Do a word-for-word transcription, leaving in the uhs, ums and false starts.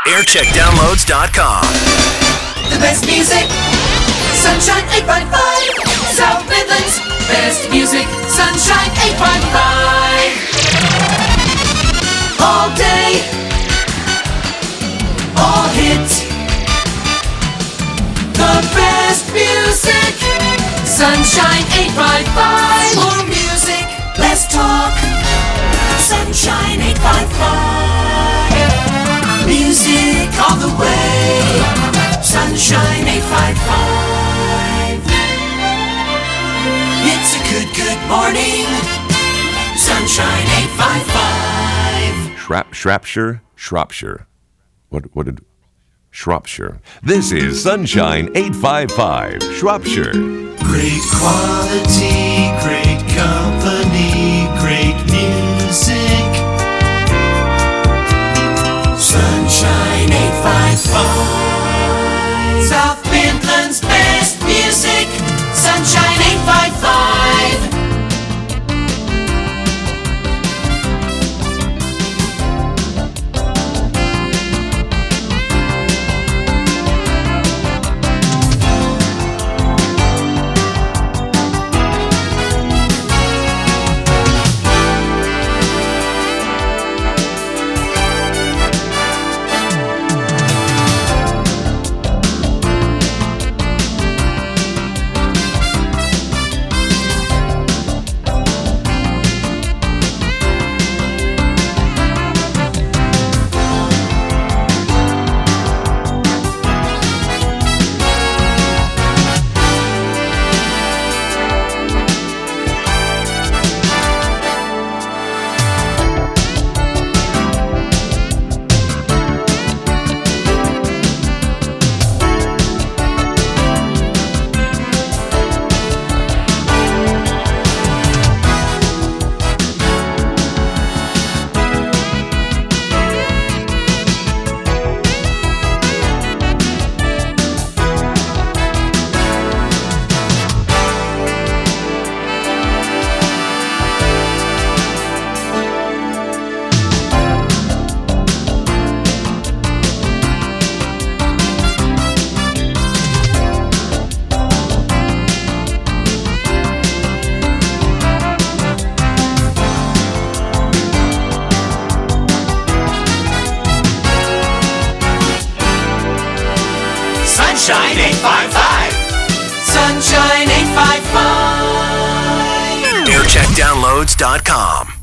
air check downloads dot com. The best music, Sunshine eight five five. South Midlands, best music, Sunshine eight five five. All day, all hits. The best music, Sunshine eight five five. More music, less talk. Sunshine eight five five. Music all the way. Sunshine eight five five. It's a good, good morning. Sunshine eight five five. Shrap, Shropshire, Shropshire. What, what did... Shropshire. This is Sunshine eight five five, Shropshire. Great quality, great company, great music. Sunshine eight five five. South Midlands best music. Sunshine eight five five. Sunshine eight five five. Sunshine eight five five. air check downloads dot com.